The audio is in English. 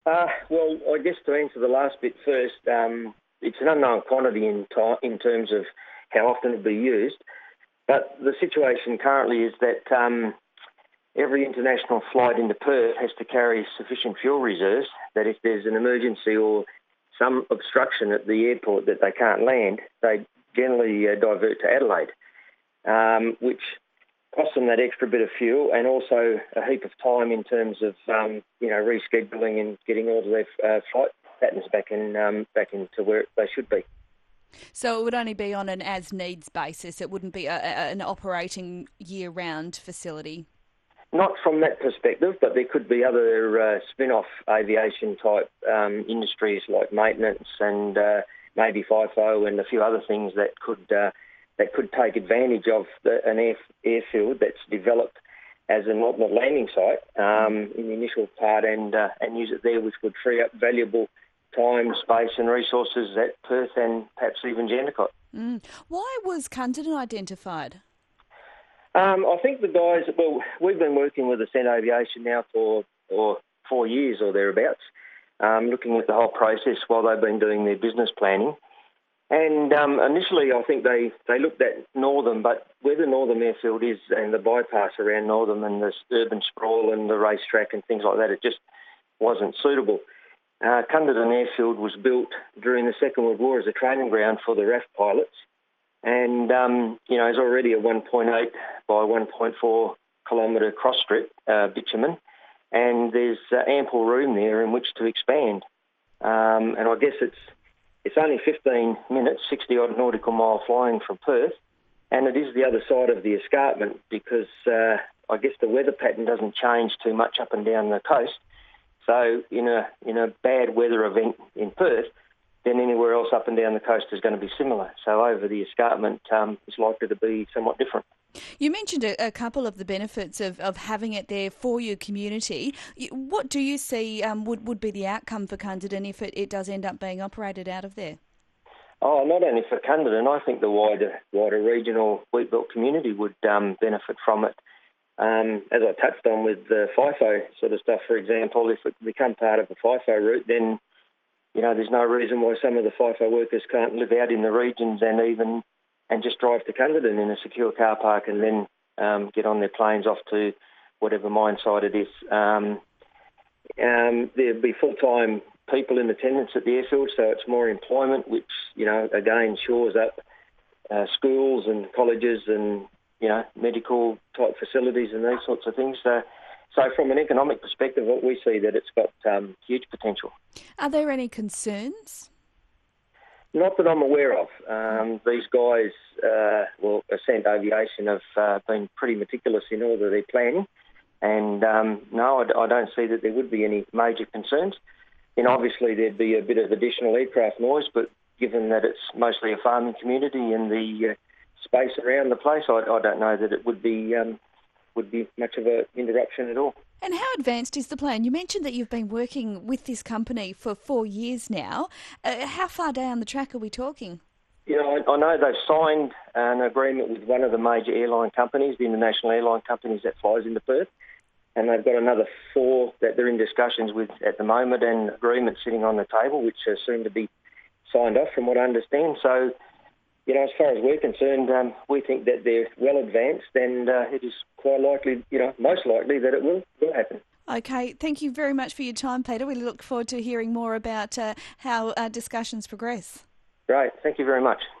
Well, I guess to answer the last bit first, it's an unknown quantity in terms of how often it'll be used. But the situation currently is that every international flight into Perth has to carry sufficient fuel reserves that if there's an emergency or some obstruction at the airport that they can't land, they generally divert to Adelaide, which costs them that extra bit of fuel and also a heap of time in terms of rescheduling and getting all of their flight patterns back into where they should be. So it would only be on an as-needs basis. It wouldn't be an operating year-round facility. Not from that perspective, but there could be other spin-off aviation type industries like maintenance and maybe FIFO and a few other things that could take advantage of an airfield that's developed as an alternate landing site in the initial part and use it there, which would free up valuable time, space and resources at Perth and perhaps even Jandakot. Why was Cunderdin identified? I think the guys, we've been working with Ascent Aviation now for 4 years or thereabouts, looking at the whole process while they've been doing their business planning. And initially I think they looked at Northam, but where the Northam airfield is and the bypass around Northam and the urban sprawl and the racetrack and things like that, it just wasn't suitable. Cunderdin Airfield was built during the Second World War as a training ground for the RAF pilots. And, it's already a 1.8 by 1.4 kilometre cross strip, bitumen, and there's ample room there in which to expand. And I guess it's only 15 minutes, 60-odd nautical mile flying from Perth, and it is the other side of the escarpment because I guess the weather pattern doesn't change too much up and down the coast. So in a bad weather event in Perth, then anywhere else up and down the coast is going to be similar. So over the escarpment is likely to be somewhat different. You mentioned a couple of the benefits of having it there for your community. What do you see would be the outcome for Cunderdin if it does end up being operated out of there? Oh, not only for Cunderdin, I think the wider regional wheatbelt community would benefit from it. As I touched on with the FIFO sort of stuff, for example, if it become part of the FIFO route, then there's no reason why some of the FIFO workers can't live out in the regions and just drive to Cunderdin in a secure car park and then get on their planes off to whatever mine site it is. There'd be full-time people in attendance at the airfield, so it's more employment, which, again, shores up schools and colleges and, medical type facilities and these sorts of things. So from an economic perspective, we see that it's got huge potential. Are there any concerns? Not that I'm aware of. These guys, Ascent Aviation have been pretty meticulous in all of their planning. And no, I don't see that there would be any major concerns. And obviously there'd be a bit of additional aircraft noise, but given that it's mostly a farming community and the space around the place, I don't know that it would be much of an interruption at all. And how advanced is the plan? You mentioned that you've been working with this company for 4 years now. How far down the track are we talking? I know they've signed an agreement with one of the major airline companies, the international airline companies that flies into Perth, and they've got another 4 that they're in discussions with at the moment and agreements sitting on the table, which are soon to be signed off from what I understand. So, as far as we're concerned, we think that they're well advanced and it is quite likely, most likely that it will happen. Okay, thank you very much for your time, Peter. We look forward to hearing more about how discussions progress. Great, thank you very much.